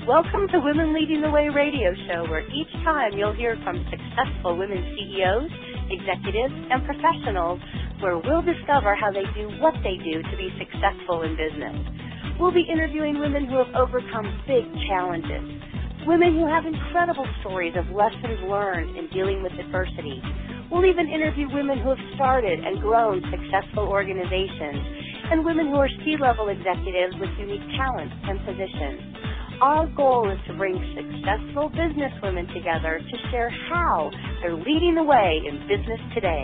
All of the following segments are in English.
Welcome to Women Leading the Way radio show, where each time you'll hear from successful women CEOs, executives, and professionals, where we'll discover how they do what they do to be successful in business. We'll be interviewing women who have overcome big challenges, women who have incredible stories of lessons learned in dealing with adversity. We'll even interview women who have started and grown successful organizations, and women who are C-level executives with unique talents and positions. Our goal is to bring successful business women together to share how they're leading the way in business today.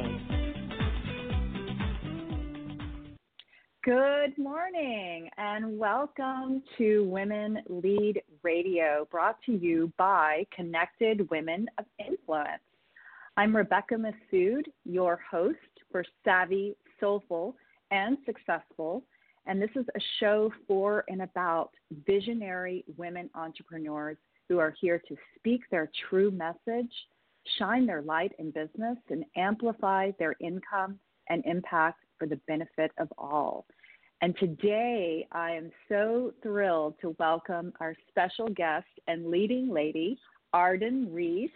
Good morning and welcome to Women Lead Radio, brought to you by Connected Women of Influence. I'm Rebecca Massoud, your host for Savvy, Soulful, and Successful, and this is a show for and about visionary women entrepreneurs who are here to speak their true message, shine their light in business, and amplify their income and impact for the benefit of all. And today, I am so thrilled to welcome our special guest and leading lady, Arden Reese.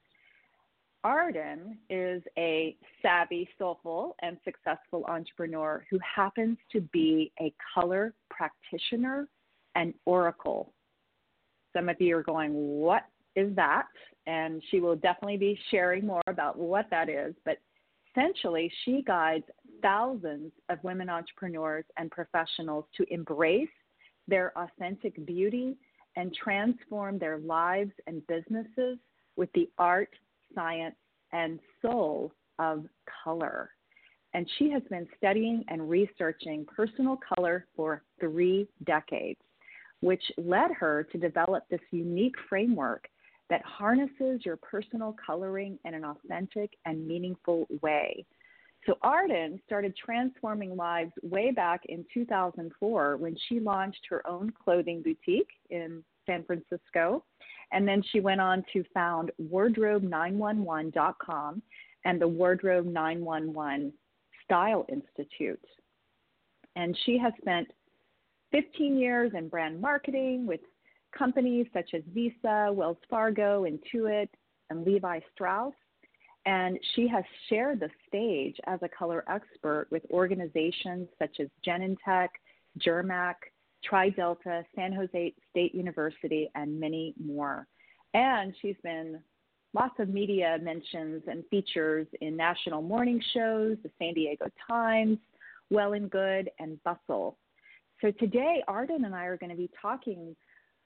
Arden is a savvy, soulful, and successful entrepreneur who happens to be a color practitioner and oracle. Some of you are going, what is that? And she will definitely be sharing more about what that is. But essentially, she guides thousands of women entrepreneurs and professionals to embrace their authentic beauty and transform their lives and businesses with the art, science, and soul of color. And she has been studying and researching personal color for 3 decades, which led her to develop this unique framework that harnesses your personal coloring in an authentic and meaningful way. So Arden started transforming lives way back in 2004 when she launched her own clothing boutique in San Francisco. And then she went on to found Wardrobe911.com and the Wardrobe 911 Style Institute. And she has spent 15 years in brand marketing with companies such as Visa, Wells Fargo, Intuit, and Levi Strauss. And she has shared the stage as a color expert with organizations such as Genentech, Germac, Tri-Delta, San Jose State University, and many more. And she's been lots of media mentions and features in national morning shows, the San Diego Times, Well and Good, and Bustle. So today, Arden and I are going to be talking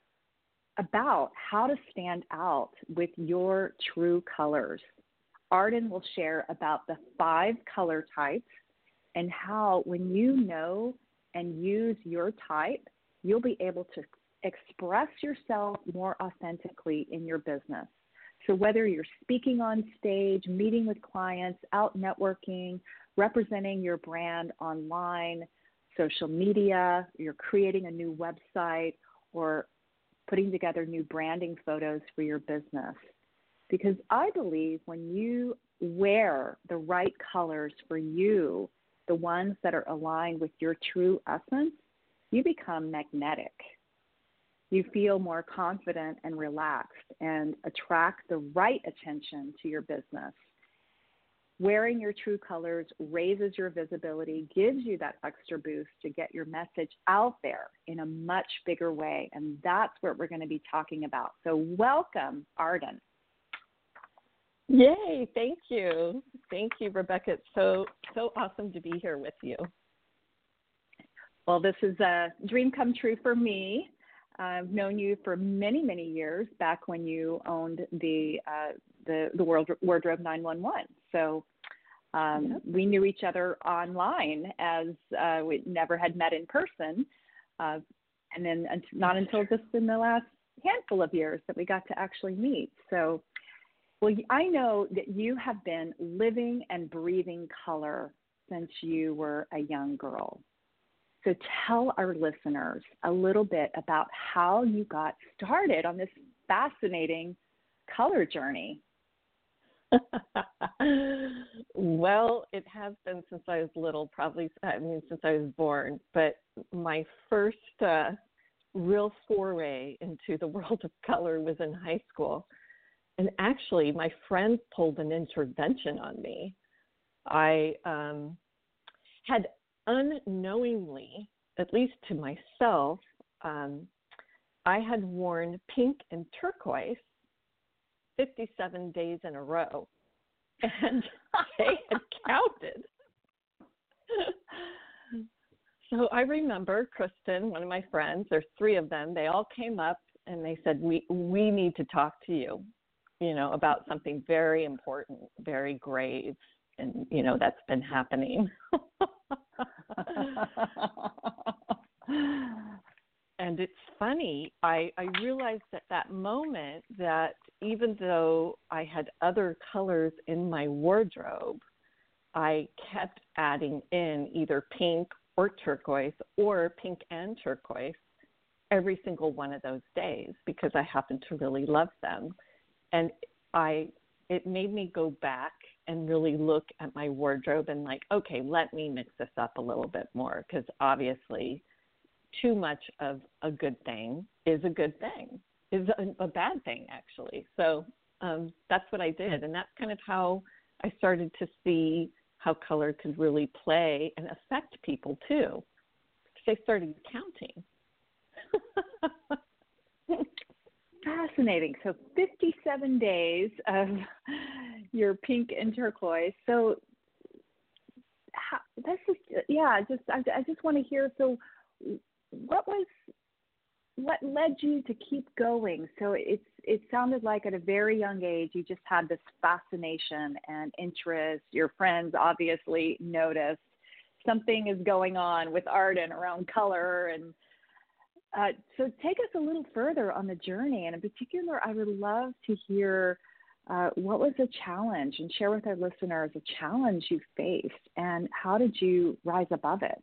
about how to stand out with your true colors. Arden will share about the 5 color types and how, when you know and use your type, you'll be able to express yourself more authentically in your business. So whether you're speaking on stage, meeting with clients, out networking, representing your brand online, social media, you're creating a new website, or putting together new branding photos for your business. Because I believe when you wear the right colors for you, the ones that are aligned with your true essence, you become magnetic. You feel more confident and relaxed and attract the right attention to your business. Wearing your true colors raises your visibility, gives you that extra boost to get your message out there in a much bigger way. And that's what we're going to be talking about. So welcome, Arden. Yay, thank you. Thank you, Rebecca. It's so awesome to be here with you. Well, this is a dream come true for me. I've known you for many, many years, back when you owned the Wardrobe 911. So we knew each other online, as we never had met in person. And then not until just in the last handful of years that we got to actually meet. So, well, I know that you have been living and breathing color since you were a young girl. So tell our listeners a little bit about how you got started on this fascinating color journey. Well, it has been since I was little, since I was born. But my first real foray into the world of color was in high school. And actually, my friends pulled an intervention on me. I had unknowingly, at least to myself, I had worn pink and turquoise 57 days in a row. And they had counted. So I remember Kristen, one of my friends, there's three of them, they all came up and they said, we need to talk to you, about something very important, very grave, and, that's been happening. And it's funny, I realized at that moment that even though I had other colors in my wardrobe, I kept adding in either pink or turquoise or pink and turquoise every single one of those days because I happened to really love them. And it made me go back and really look at my wardrobe and okay, let me mix this up a little bit more because obviously too much of a good thing is a good thing, is a bad thing, actually. So that's what I did. And that's kind of how I started to see how color could really play and affect people, too. Because I started counting. Fascinating. So 57 days of your pink and turquoise. So I just want to hear, so what led you to keep going? So it sounded like at a very young age you just had this fascination and interest. Your friends obviously noticed something is going on with Arden around color, and so take us a little further on the journey. And in particular, I would love to hear what was a challenge, and share with our listeners a challenge you faced, and how did you rise above it?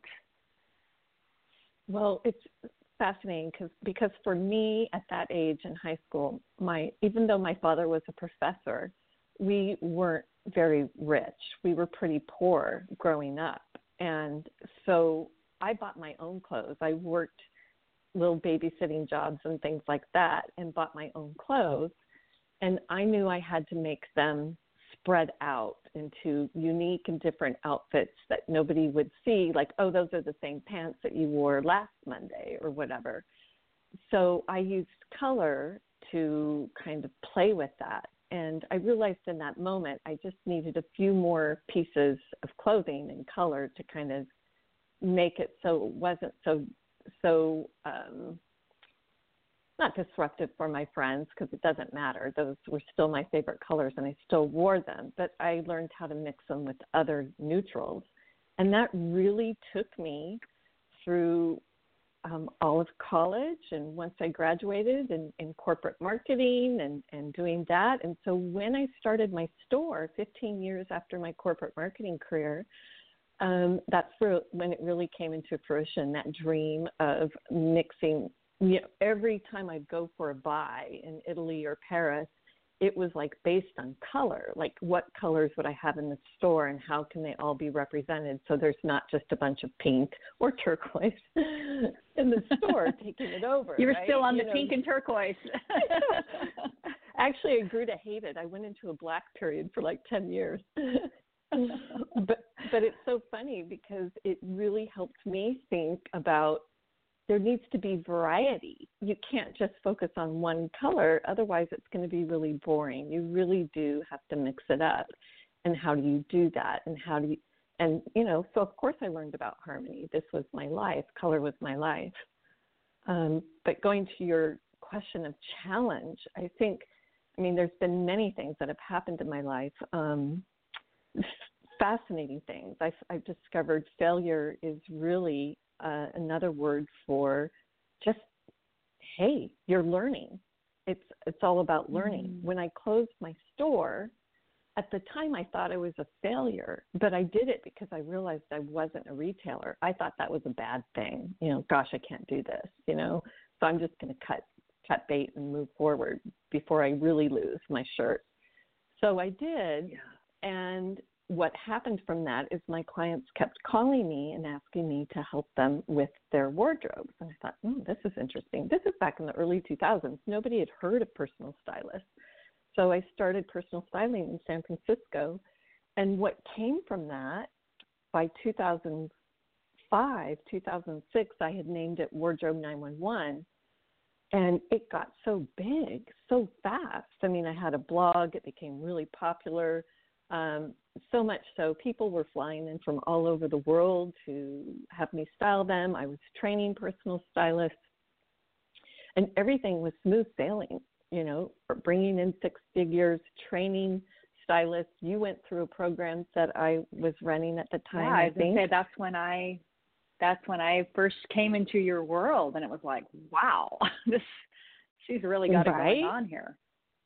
Well, it's fascinating because for me at that age in high school, even though my father was a professor, we weren't very rich. We were pretty poor growing up. And so I bought my own clothes. I worked little babysitting jobs and things like that and bought my own clothes. And I knew I had to make them spread out into unique and different outfits that nobody would see, like, oh, those are the same pants that you wore last Monday or whatever. So I used color to kind of play with that. And I realized in that moment I just needed a few more pieces of clothing and color to kind of make it so it wasn't so not disruptive for my friends, because it doesn't matter. Those were still my favorite colors and I still wore them, but I learned how to mix them with other neutrals. And that really took me through all of college, and once I graduated in corporate marketing and doing that. And so when I started my store 15 years after my corporate marketing career, that's when it really came into fruition, that dream of mixing. Every time I'd go for a buy in Italy or Paris, it was like based on color, like what colors would I have in the store and how can they all be represented so there's not just a bunch of pink or turquoise in the store taking it over. You were right? still on the pink and turquoise. Actually, I grew to hate it. I went into a black period for like 10 years. But it's so funny because it really helped me think about there needs to be variety. You can't just focus on one color, otherwise it's going to be really boring. You really do have to mix it up. And how do you do that? So of course I learned about harmony. This was my life. Color was my life. But going to your question of challenge, there's been many things that have happened in my life. Fascinating things. I've discovered failure is really another word for just, hey, you're learning. It's all about learning. Mm-hmm. When I closed my store, at the time I thought I was a failure, but I did it because I realized I wasn't a retailer. I thought that was a bad thing. Gosh, I can't do this, so I'm just going to cut bait and move forward before I really lose my shirt. So I did, and what happened from that is my clients kept calling me and asking me to help them with their wardrobes. And I thought, this is interesting. This is back in the early 2000s. Nobody had heard of personal stylists. So I started personal styling in San Francisco. And what came from that, by 2005, 2006, I had named it Wardrobe 911. And it got so big, so fast. I mean, I had a blog. It became really popular. So much so people were flying in from all over the world to have me style them. I was training personal stylists, and everything was smooth sailing, bringing in 6 figures, training stylists. You went through a program that I was running at the time. Yeah, I was going to say that's when I first came into your world, and it was like, wow, she's really got it going on here.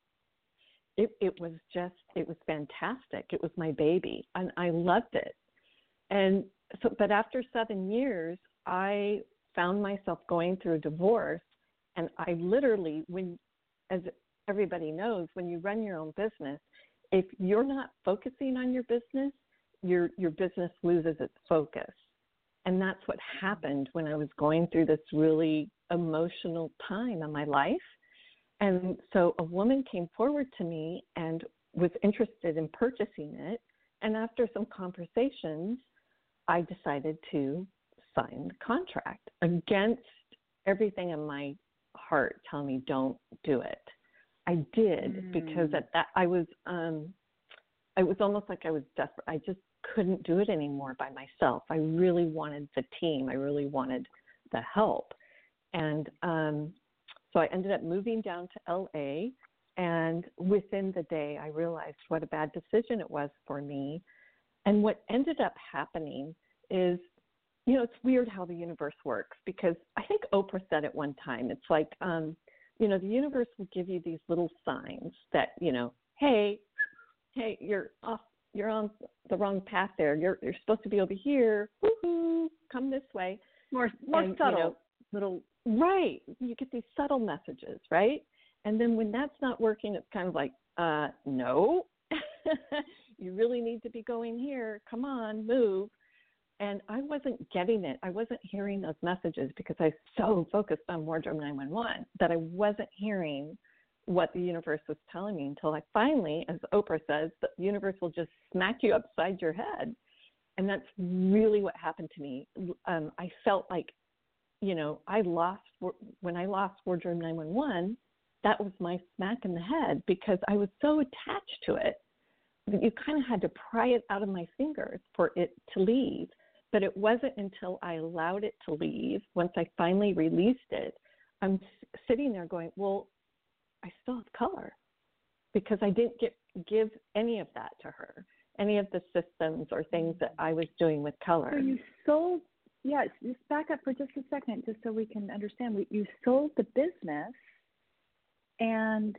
It was fantastic. It was my baby, and I loved it. And so, but after 7 years, I found myself going through a divorce, and I literally, as everybody knows, when you run your own business, if you're not focusing on your business, your business loses its focus. And that's what happened when I was going through this really emotional time in my life. And so a woman came forward to me and was interested in purchasing it. And after some conversations, I decided to sign the contract against everything in my heart telling me don't do it. I did because at that I was almost like I was desperate. I just couldn't do it anymore by myself. I really wanted the team. I really wanted the help. And so I ended up moving down to LA, and within the day I realized what a bad decision it was for me. And what ended up happening is, it's weird how the universe works, because I think Oprah said it one time. It's like, the universe will give you these little signs that, hey, you're on the wrong path there. You're supposed to be over here. Woo-hoo, come this way. More subtle. Little. Right. You get these subtle messages, right? And then when that's not working, it's kind of like, no, you really need to be going here. Come on, move. And I wasn't getting it. I wasn't hearing those messages because I was so focused on Wardrobe 911 that I wasn't hearing what the universe was telling me until I finally, as Oprah says, the universe will just smack you upside your head. And that's really what happened to me. I felt like, when I lost Wardrobe 911, that was my smack in the head because I was so attached to it that you kind of had to pry it out of my fingers for it to leave. But it wasn't until I allowed it to leave, once I finally released it, I'm sitting there going, well, I still have color because I didn't give any of that to her, any of the systems or things that I was doing with color. So you sold, just back up for just a second, just so we can understand. You sold the business, and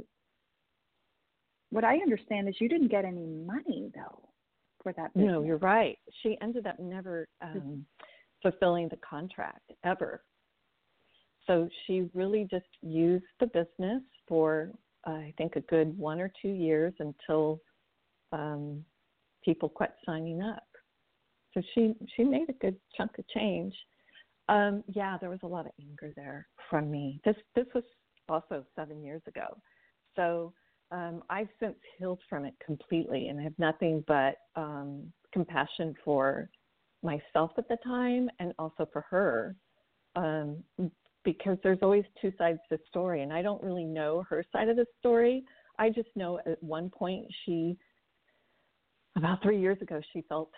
what I understand is you didn't get any money, though, for that business. No, you're right. She ended up never fulfilling the contract ever. So she really just used the business for, I think, a good 1 or 2 years until people quit signing up. So she made a good chunk of change. There was a lot of anger there from me. This was also 7 years ago. So I've since healed from it completely, and I have nothing but compassion for myself at the time and also for her. Because there's always two sides to the story, and I don't really know her side of the story. I just know at one point about 3 years ago, she felt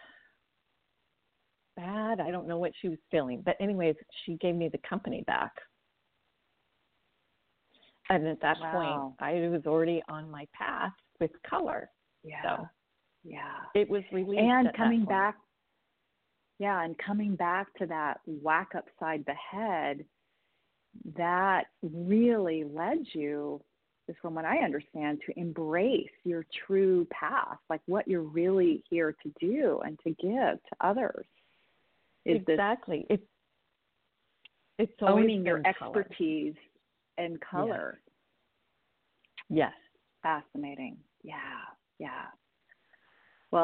bad. I don't know what she was feeling. But anyways, she gave me the company back. And at that point, I was already on my path with color. Yeah. So it was released. And at coming that point. back. Yeah, and coming back to that whack upside the head, that really led you, is from what I understand, to embrace your true path, like what you're really here to do and to give to others. Exactly. It's owning your expertise and color. Yes. Fascinating. Yeah. Well,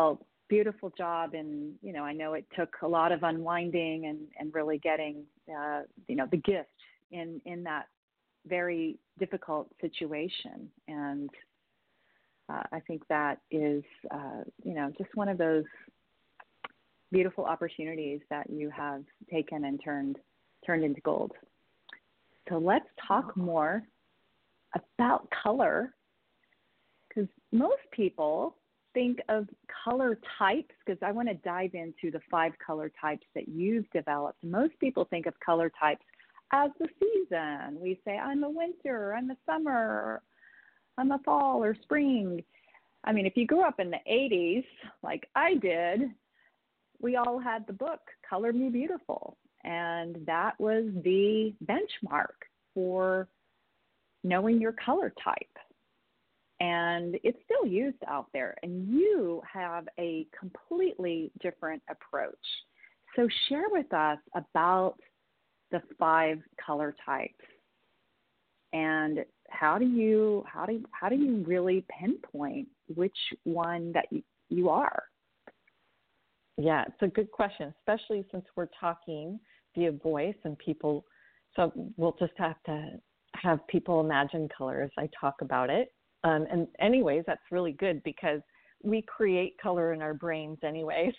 beautiful job. And, I know it took a lot of unwinding and really getting, the gift in that very difficult situation. And I think that is, just one of those beautiful opportunities that you have taken and turned into gold. So let's talk more about color, because most people think of color types, because I want to dive into the 5 color types that you've developed. Most people think of color types as the season. We say, I'm a winter, I'm a summer, I'm a fall or spring. I mean, if you grew up in the 80s, like I did, we all had the book, Color Me Beautiful. And that was the benchmark for knowing your color type. And it's still used out there. And you have a completely different approach. So share with us about the 5 color types, and how do you really pinpoint which one that you are? Yeah, it's a good question, especially since we're talking via voice and people. So we'll just have to have people imagine color as I talk about it. And anyways, that's really good because we create color in our brains anyways.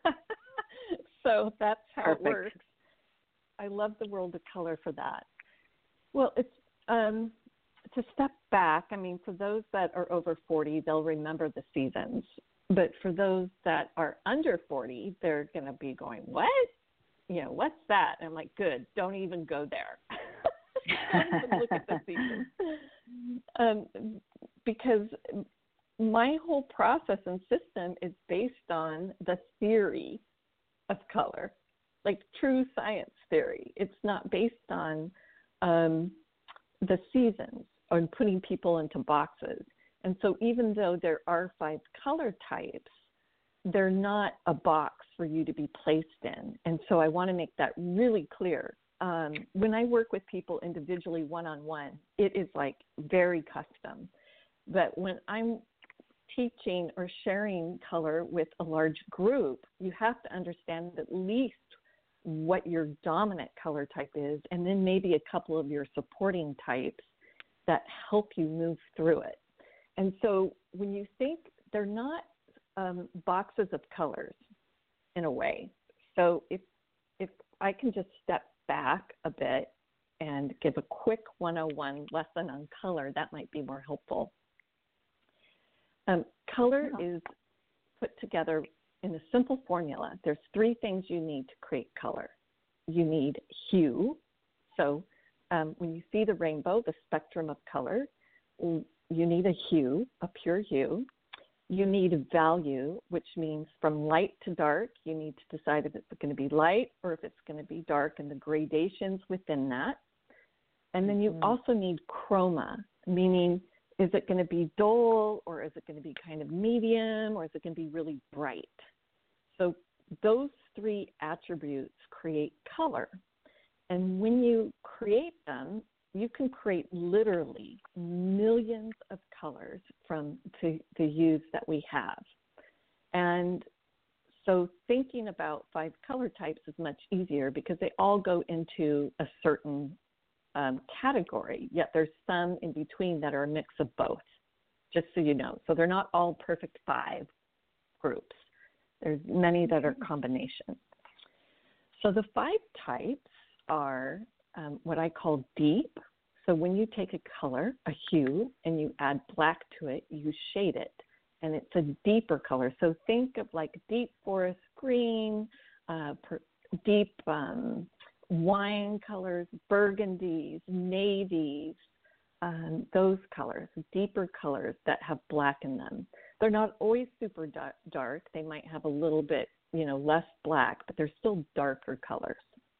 So that's how Perfect. It works. I love the world of color for that. Well, it's to step back. I mean, for those that are over 40, they'll remember the seasons. But for those that are under 40, they're going to be going, what? What's that? And I'm like, good, don't even go there. Don't even look at the seasons. Because my whole process and system is based on the theory of color, like true science theory. It's not based on the seasons or putting people into boxes. And so even though there are 5 color types, they're not a box for you to be placed in. And so I want to make that really clear. When I work with people individually one-on-one, it is like very custom. But when I'm teaching or sharing color with a large group, you have to understand at least what your dominant color type is, and then maybe a couple of your supporting types that help you move through it. And so when you think, they're not boxes of colors in a way. So if I can just step back a bit and give a quick 101 lesson on color, that might be more helpful. Color is put together in a simple formula. There's 3 things you need to create color. You need hue. So when you see the rainbow, the spectrum of color, you need a hue, a pure hue. You need value, which means from light to dark, you need to decide if it's going to be light or if it's going to be dark and the gradations within that. And then you also need chroma, meaning is it going to be dull or is it going to be kind of medium or is it going to be really bright? So those 3 attributes create color. And when you create them, you can create literally millions of colors from the hues that we have. And so thinking about 5 color types is much easier because they all go into a certain category, yet there's some in between that are a mix of both, just so you know. So they're not all perfect 5 groups. There's many that are combinations. So the 5 types are what I call deep. So when you take a color, a hue, and you add black to it, you shade it, and it's a deeper color. So think of like deep forest green, deep wine colors, burgundies, navies, those colors, deeper colors that have black in them. They're not always super dark. They might have a little bit, less black, but they're still darker colors.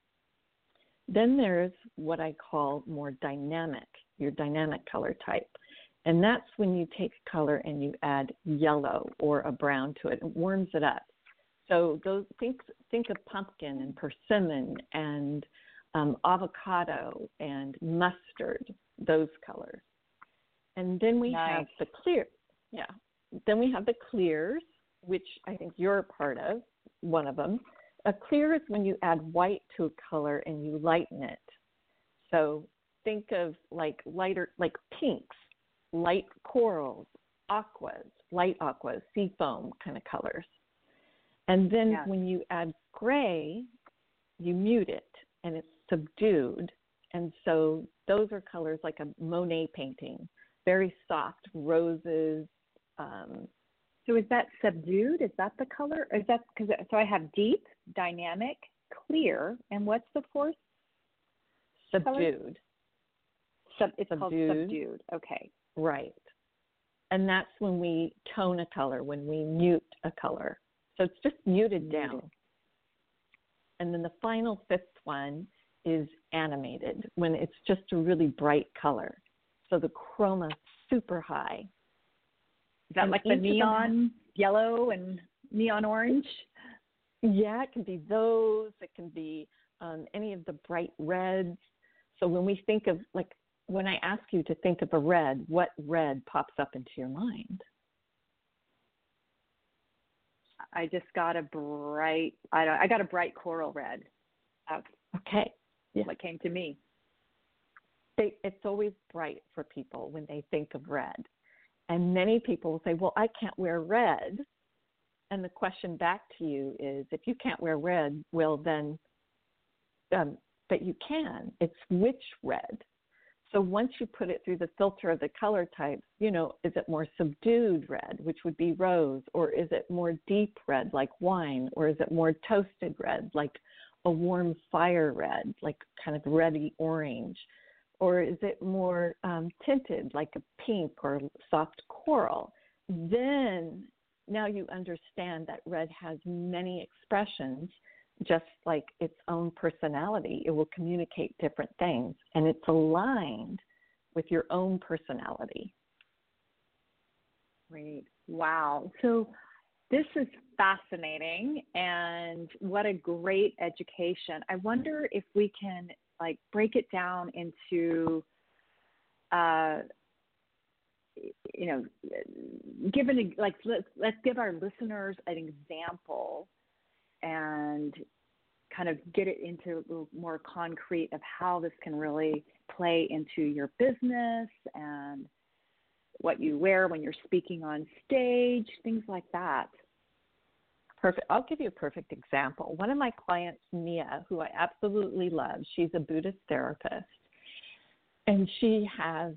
Then there's what I call more dynamic, your dynamic color type. And that's when you take color and you add yellow or a brown to it. It warms it up. So those think of pumpkin and persimmon and avocado and mustard, those colors. And then we have the clear. Yeah. Then we have the clears. which I think you're a part of, one of them. A clear is when you add white to a color and you lighten it. So think of like lighter, like pinks, light corals, aquas, light aquas, sea foam kind of colors. And then when you add gray, you mute it and it's subdued. And so those are colors like a Monet painting, very soft roses. So is that subdued? Is that the color? Is that because so I have deep, dynamic, clear, and what's the fourth? Subdued. It's called subdued. Okay. Right. And that's when we tone a color, when we mute a color. So it's just muted down. And then the final fifth one is animated, when it's just a really bright color. So the chroma super high. Is that like the neon yellow and neon orange? Yeah, it can be those. It can be any of the bright reds. So when we think of, like, when I ask you to think of a red, what red pops up into your mind? I just got a bright, I got a bright coral red. That's what came to me. It's always bright for people when they think of red. And many people will say, well, I can't wear red. And the question back to you is, if you can't wear red, well then, but you can. It's which red? So once you put it through the filter of the color types, you know, is it more subdued red, which would be rose, or is it more deep red like wine, or is it more toasted red like a warm fire red, like kind of reddy orange, or is it more tinted like a pink or soft coral? Then now you understand that red has many expressions, just like its own personality. It will communicate different things, and it's aligned with your own personality. Great. Wow. So this is fascinating, and what a great education. I wonder if we can like break it down into, you know, let's give our listeners an example and kind of get it into a little more concrete of how this can really play into your business and what you wear when you're speaking on stage, things like that. Perfect. I'll give you a perfect example. One of my clients, Mia, who I absolutely love, she's a Buddhist therapist, and she has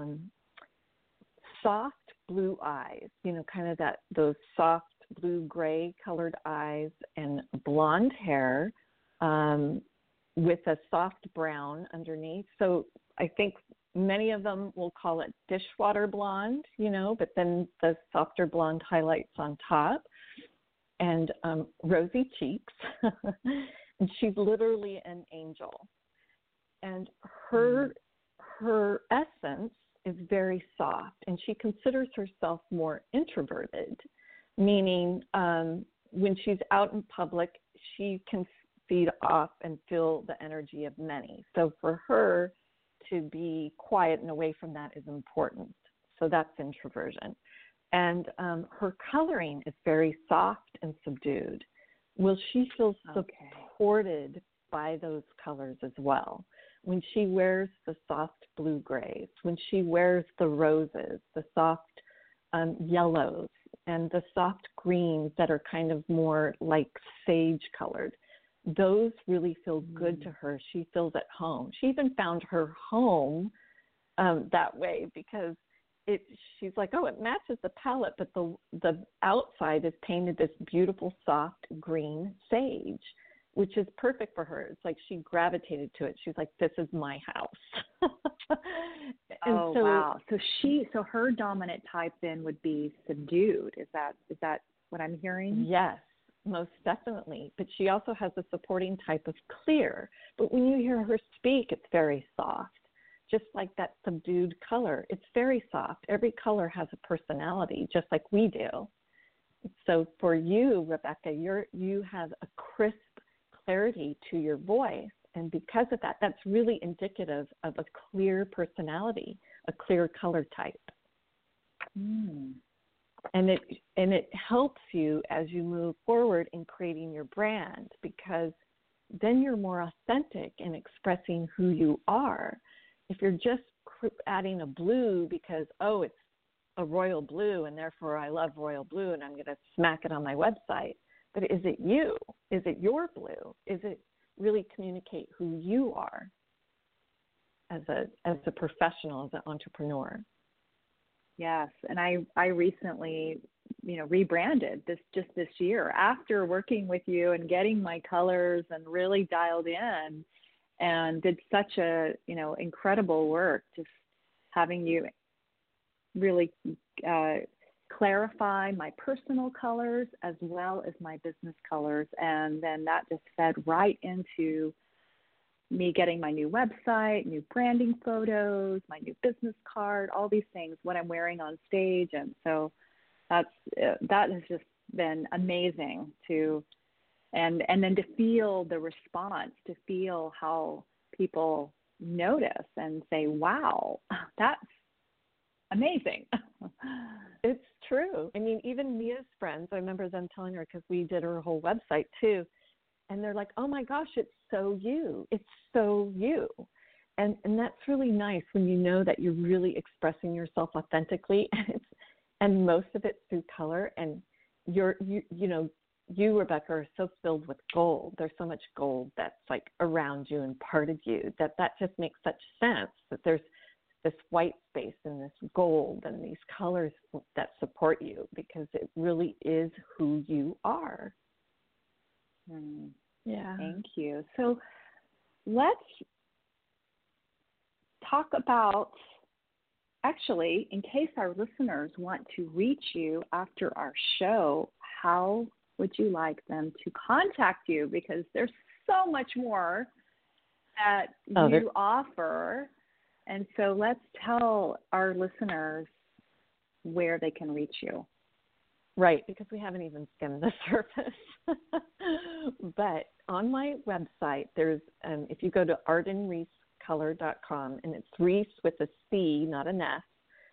soft blue eyes, you know, kind of those soft blue-gray colored eyes, and blonde hair with a soft brown underneath. So I think many of them will call it dishwater blonde, you know, but then the softer blonde highlights on top, and rosy cheeks. And she's literally an angel. And her essence is very soft, and she considers herself more introverted, meaning when she's out in public, she can feed off and feel the energy of many. So for her to be quiet and away from that is important. So that's introversion. And her coloring is very soft and subdued. Well, she feels supported by those colors as well. When she wears the soft blue grays, when she wears the roses, the soft yellows, and the soft greens that are kind of more like sage colored, those really feel good to her. She feels at home. She even found her home that way because she's like, oh, it matches the palette, but the outside is painted this beautiful soft green sage, which is perfect for her. It's like she gravitated to it. She's like, this is my house. Wow. So her dominant type then would be subdued. Is that what I'm hearing? Yes, most definitely. But she also has a supporting type of clear. But when you hear her speak, it's very soft. Just like that subdued color, it's very soft. Every color has a personality, just like we do. So for you, Rebecca, you have a crisp clarity to your voice. And because of that, that's really indicative of a clear personality, a clear color type. And it helps you as you move forward in creating your brand, because then you're more authentic in expressing who you are. If you're just adding a blue because, oh, it's a royal blue and therefore I love royal blue and I'm going to smack it on my website, but is it you? Is it your blue? Is it really communicate who you are as a professional, as an entrepreneur? Yes, and I recently, rebranded this year after working with you and getting my colors and really dialed in, and did such a incredible work, just having you really clarify my personal colors as well as my business colors, and then that just fed right into me getting my new website, new branding photos, my new business card, all these things, what I'm wearing on stage. And so that has just been amazing and then to feel the response, to feel how people notice and say, wow, that's amazing. It's true. I mean, even Mia's friends, I remember them telling her, because we did her whole website too, and they're like, oh my gosh, it's so you. It's so you. And that's really nice when you know that you're really expressing yourself authentically, and most of it's through color. And you, Rebecca, are so filled with gold. There's so much gold that's like around you and part of you that just makes such sense, that there's this white space and this gold and these colors that support you, because it really is who you are. Yeah. Thank you. So let's talk about, actually, in case our listeners want to reach you after our show, how would you like them to contact you? Because there's so much more that you offer. And so let's tell our listeners where they can reach you. Right, because we haven't even skimmed the surface. But on my website, there's, if you go to ardenreesecolor.com, and it's Reese with a C, not an S,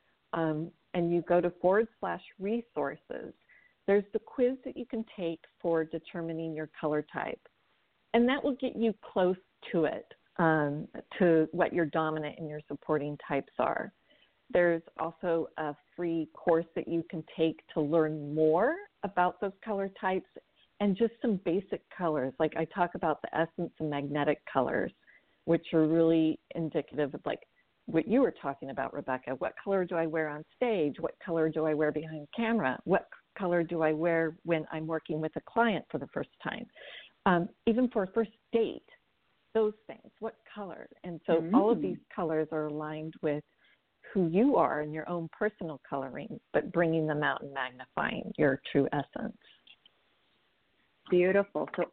and you go to /resources, there's the quiz that you can take for determining your color type. And that will get you close to it, to what your dominant and your supporting types are. There's also a free course that you can take to learn more about those color types and just some basic colors. Like I talk about the essence and magnetic colors, which are really indicative of like what you were talking about, Rebecca. What color do I wear on stage? What color do I wear behind camera? What color do I wear when I'm working with a client for the first time? Even for a first date, those things, what color? And so all of these colors are aligned with who you are in your own personal coloring, but bringing them out and magnifying your true essence. Beautiful. So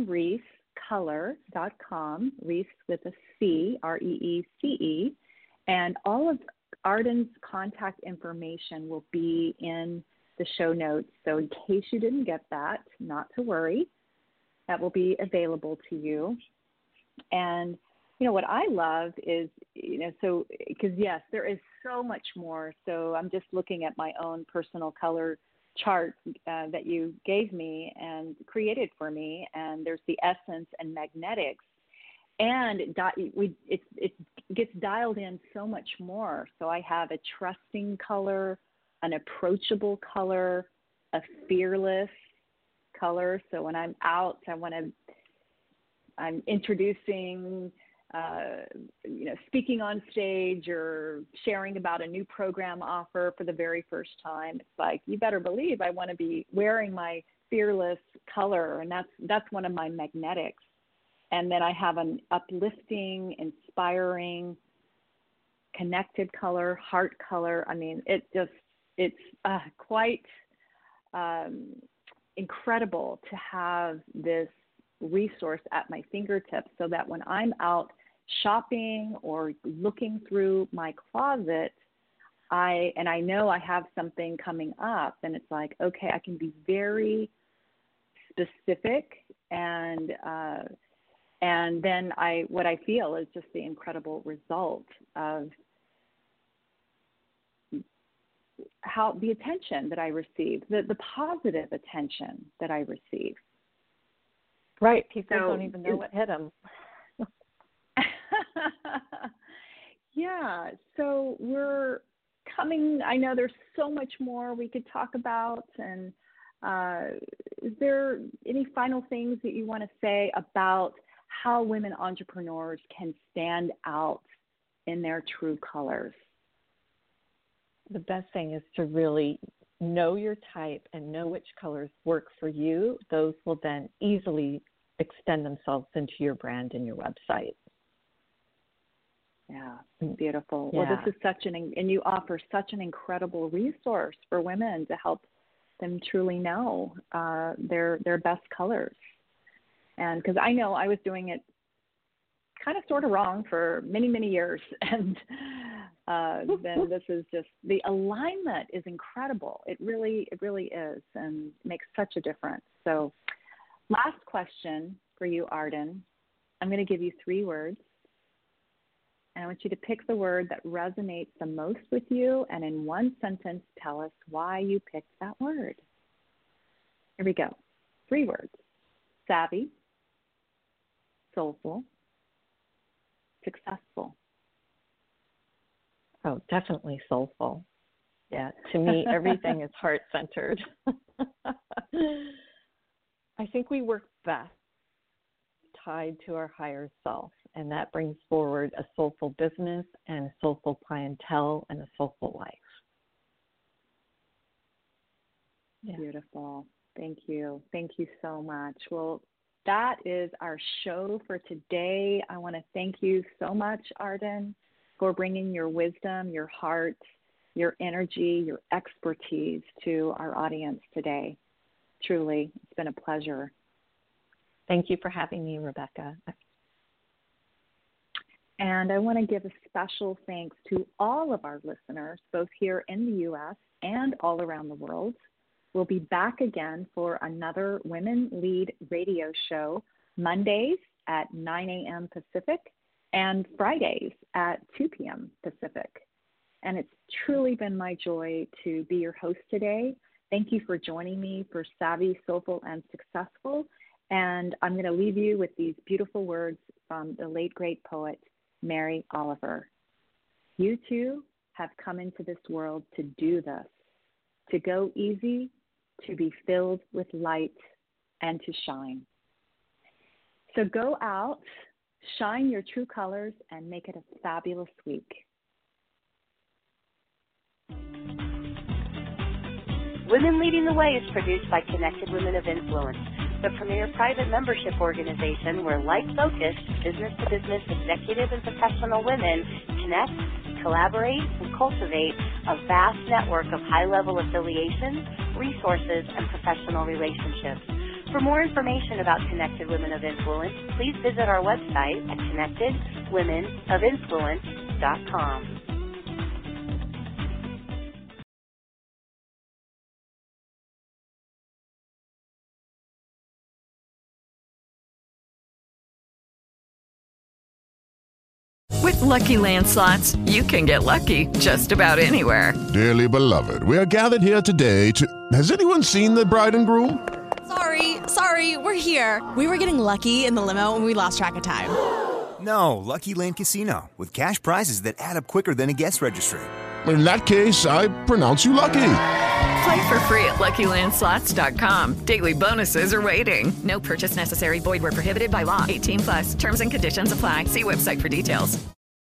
ardenreesecolor.com, Reese with a C, R-E-E-C-E. And all of Arden's contact information will be in the show notes. So in case you didn't get that, not to worry, that will be available to you. And what I love is, so, because yes, there is so much more. So I'm just looking at my own personal color chart that you gave me and created for me. And there's the essence and magnetics. And it gets dialed in so much more. So I have a trusting color, an approachable color, a fearless color. So when I'm out, I'm introducing, speaking on stage or sharing about a new program offer for the very first time. It's like, you better believe I want to be wearing my fearless color, and that's one of my magnetics. And then I have an uplifting, inspiring, connected color, heart color. I mean, it's quite incredible to have this resource at my fingertips, so that when I'm out shopping or looking through my closet, I know I have something coming up, and it's like, okay, I can be very specific, and then what I feel is just the incredible result of how the attention that I receive, the positive attention that I receive. Right. People don't even know what hit them. Yeah. So we're coming. I know there's so much more we could talk about. And is there any final things that you want to say about how women entrepreneurs can stand out in their true colors? The best thing is to really know your type and know which colors work for you. Those will then easily extend themselves into your brand and your website. Yeah, beautiful. Yeah. Well, this is and you offer such an incredible resource for women to help them truly know their best colors. And because I know I was doing it kind of sort of wrong for many, many years. And then this is just, the alignment is incredible. It really is, and makes such a difference. So last question for you, Arden. I'm going to give you 3 words. And I want you to pick the word that resonates the most with you, and in one sentence, tell us why you picked that word. Here we go. 3 words. Savvy, soulful, successful. Oh, definitely soulful. Yeah, to me, everything is heart-centered. I think we work best tied to our higher self, and that brings forward a soulful business and a soulful clientele and a soulful life. Yeah. Beautiful. Thank you. Thank you so much. Well, that is our show for today. I want to thank you so much, Arden, for bringing your wisdom, your heart, your energy, your expertise to our audience today. Truly, it's been a pleasure. Thank you for having me, Rebecca. And I want to give a special thanks to all of our listeners, both here in the U.S. and all around the world. We'll be back again for another Women Lead radio show, Mondays at 9 a.m. Pacific and Fridays at 2 p.m. Pacific. And it's truly been my joy to be your host today. Thank you for joining me for Savvy, Soulful, and Successful. And I'm going to leave you with these beautiful words from the late, great poet, Mary Oliver. You too have come into this world to do this, to go easy, to be filled with light, and to shine. So go out, shine your true colors, and make it a fabulous week. Women Leading the Way is produced by Connected Women of Influence, the premier private membership organization where like-focused, business-to-business executive and professional women connect, collaborate, and cultivate a vast network of high-level affiliations, resources, and professional relationships. For more information about Connected Women of Influence, please visit our website at connectedwomenofinfluence.com. With Lucky Land Slots, you can get lucky just about anywhere. Dearly beloved, we are gathered here today to... Has anyone seen the bride and groom? Sorry, we're here. We were getting lucky in the limo and we lost track of time. No, Lucky Land Casino, with cash prizes that add up quicker than a guest registry. In that case, I pronounce you lucky. Play for free at LuckyLandSlots.com. Daily bonuses are waiting. No purchase necessary. Void where prohibited by law. 18+. Terms and conditions apply. See website for details.